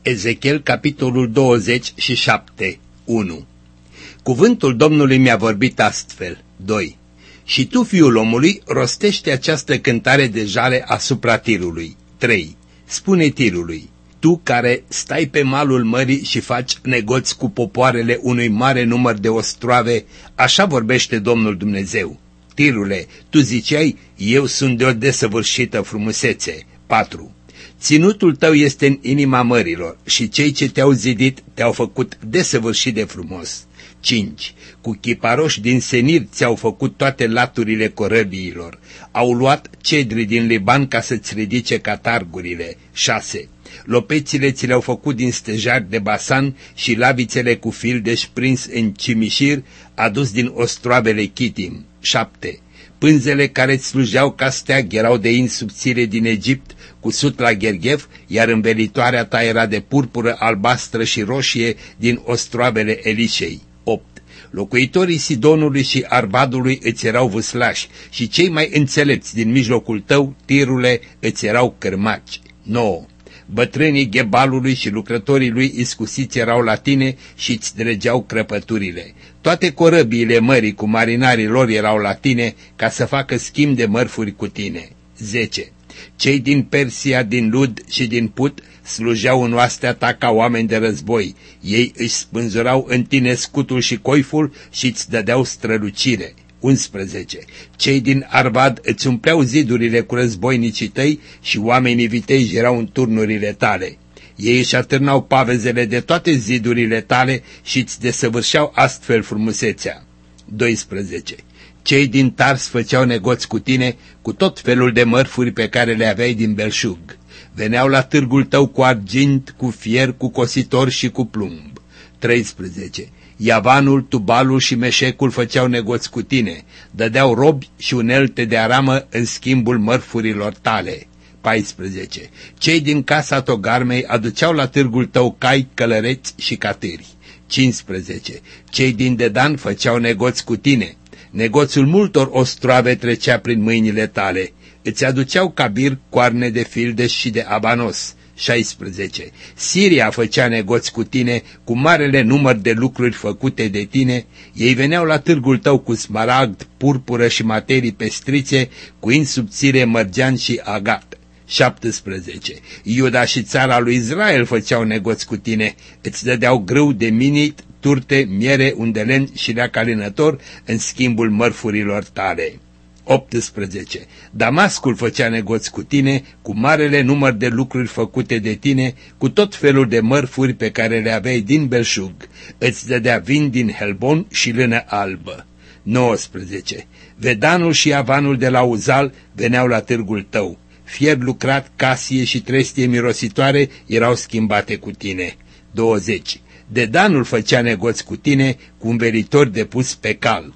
Ezechiel, capitolul 27, 1. Cuvântul Domnului mi-a vorbit astfel. 2. Și tu, fiul omului, rostește această cântare de jale asupra tirului. 3. Spune tirului: tu care stai pe malul mării și faci negoți cu popoarele unui mare număr de ostroave, așa vorbește Domnul Dumnezeu. Tirule, tu ziceai, eu sunt de o desăvârșită frumusețe. 4. Ținutul tău este în inima mărilor și cei ce te-au zidit te-au făcut desăvârșit de frumos. 5. Cu chiparoși din senir ți-au făcut toate laturile corăbiilor. Au luat cedri din Liban ca să-ți ridice catargurile. 6. Lopețile ți le-au făcut din stejari de Basan și lavițele cu fildeș prins în cimișir, adus din ostroavele Chitim. 7. Pânzele care îți slujeau ca steag erau de in subțire din Egipt, cusut la gherghef, iar învelitoarea ta era de purpură albastră și roșie din ostroavele Elișei. 8. Locuitorii Sidonului și Arvadului îți erau vâslași și cei mai înțelepți din mijlocul tău, Tirule, îți erau cârmaci. 9. Bătrânii Ghebalului și lucrătorii lui iscusiți erau la tine și îți dregeau crăpăturile. Toate corăbiile mării cu marinarii lor erau la tine ca să facă schimb de mărfuri cu tine. 10. Cei din Persia, din Lud și din Put slujeau în oastea ta ca oameni de război. Ei își spânzurau în tine scutul și coiful și îți dădeau strălucire. 11. Cei din Arvad îți umpleau zidurile cu războinicii tăi și oamenii viteji erau în turnurile tale. Ei își atârnau pavezele de toate zidurile tale și îți desăvârșeau astfel frumusețea. 12. Cei din Tars făceau negoți cu tine cu tot felul de mărfuri pe care le aveai din belșug. Veneau la târgul tău cu argint, cu fier, cu cositor și cu plumb. 13. Iavanul, Tubalul și Meșecul făceau negoți cu tine, dădeau robi și unelte de aramă în schimbul mărfurilor tale. 14. Cei din casa Togarmei aduceau la târgul tău cai, călăreți și catâri. 15. Cei din Dedan făceau negoți cu tine. Negoțul multor ostroave trecea prin mâinile tale. Îți aduceau cabir, coarne de fildeș și de abanos. 16. Siria făcea negoți cu tine, cu marele număr de lucruri făcute de tine. Ei veneau la târgul tău cu smaragd, purpură și materii pestrițe, cu in subțire, mărgean și agat. 17. Iuda și țara lui Israel făceau negoți cu tine, îți dădeau grâu de minit, turte, miere, undelen și leac alinător în schimbul mărfurilor tale. 18. Damascul făcea negoți cu tine, cu marele număr de lucruri făcute de tine, cu tot felul de mărfuri pe care le aveai din belșug. Îți dădea vin din Helbon și lână albă. 19. Vedanul și Avanul de la Uzal veneau la târgul tău. Fier lucrat, casie și trestie mirositoare erau schimbate cu tine. 20. Dedanul făcea negoți cu tine, cu învelitori de pus pe cal.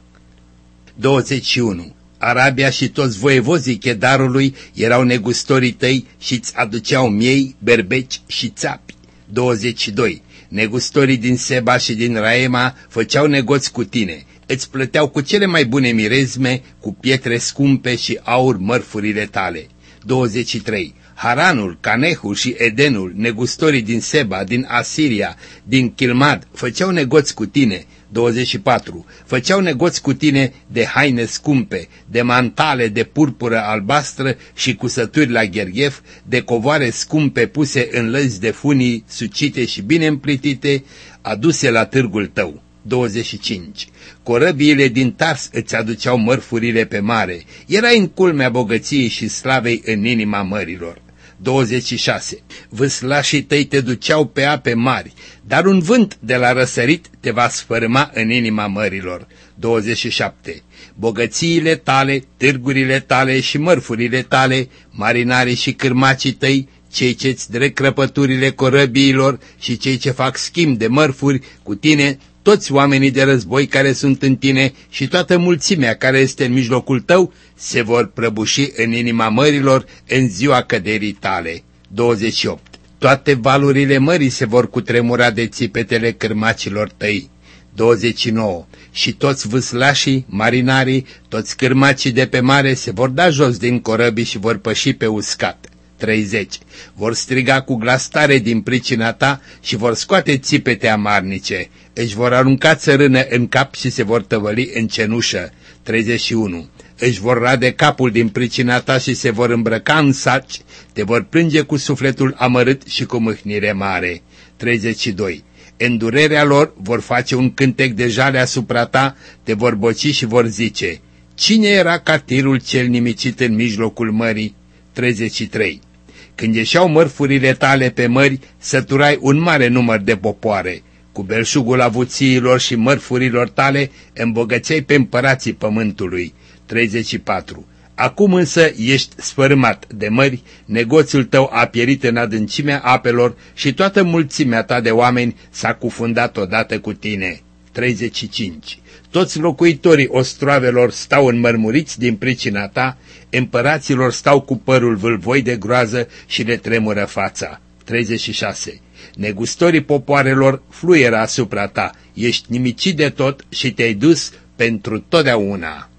21. Arabia și toți voievozii Chedarului erau negustorii tăi și îți aduceau miei, berbeci și țapi. 22. Negustorii din Seba și din Raema făceau negoți cu tine. Îți plăteau cu cele mai bune mirezme, cu pietre scumpe și aur mărfurile tale. 23. Haranul, Canehul și Edenul, negustorii din Seba, din Asiria, din Chilmad, făceau negoți cu tine. 24. Făceau negoți cu tine de haine scumpe, de mantale de purpură albastră și cusături la gherghef, de covoare scumpe puse în lăzi de funii sucite și bine împlitite, aduse la târgul tău. 25. Corăbiile din Tars îți aduceau mărfurile pe mare, erai în culmea bogăției și slavei în inima mărilor. 26. Vâslașii tăi te duceau pe ape mari, dar un vânt de la răsărit te va sfărâma în inima mărilor. 27. Bogățiile tale, târgurile tale și mărfurile tale, marinarii și cârmacii tăi, cei ce-ți dreg crăpăturile corăbiilor și cei ce fac schimb de mărfuri cu tine, toți oamenii de război care sunt în tine și toată mulțimea care este în mijlocul tău se vor prăbuși în inima mărilor în ziua căderii tale. 28. Toate valurile mării se vor cutremura de țipetele cârmacilor tăi. 29. Și toți vâslașii, marinarii, toți cârmacii de pe mare se vor da jos din corăbii și vor păși pe uscat. 30. Vor striga cu glas tare din pricina ta și vor scoate țipete amarnice. Își vor arunca țărână în cap și se vor tăvăli în cenușă. 31. Își vor rade capul din pricina ta și se vor îmbrăca în saci, te vor plânge cu sufletul amărât și cu mâhnire mare. 32. În durerea lor vor face un cântec de jale asupra ta, te vor boci și vor zice: cine era ca tirul cel nimicit în mijlocul mării? 33. Când ieșeau mărfurile tale pe mări, săturai un mare număr de popoare. Cu belșugul avuțiilor și mărfurilor tale îmbogățeai pe împărații pământului. 34. Acum însă ești sfărâmat de mări, negoțul tău a pierit în adâncimea apelor și toată mulțimea ta de oameni s-a cufundat odată cu tine. 35. Toți locuitorii ostroavelor stau înmărmuriți din pricina ta, împăraților stau cu părul vâlvoi de groază și le tremură fața. 36. Negustorii popoarelor fluieră asupra ta, ești nimicit de tot și te-ai dus pentru totdeauna.